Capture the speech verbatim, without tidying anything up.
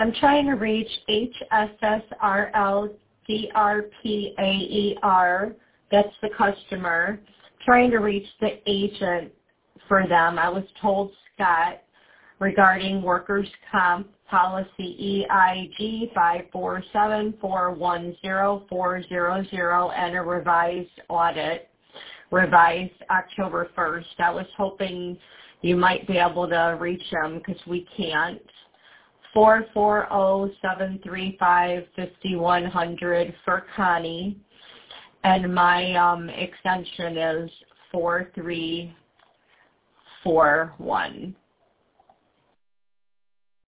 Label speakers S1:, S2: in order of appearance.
S1: I'm trying to reach H S S R L D R P A E R. That's the customer. Trying to reach the agent for them. I was told Scott regarding workers' comp policy E I G five four seven four one zero four zero zero and a revised audit, revised October first. I was hoping you might be able to reach them because we can't. four four zero seven three five five one zero zero for Connie, and my um, extension is four three four one.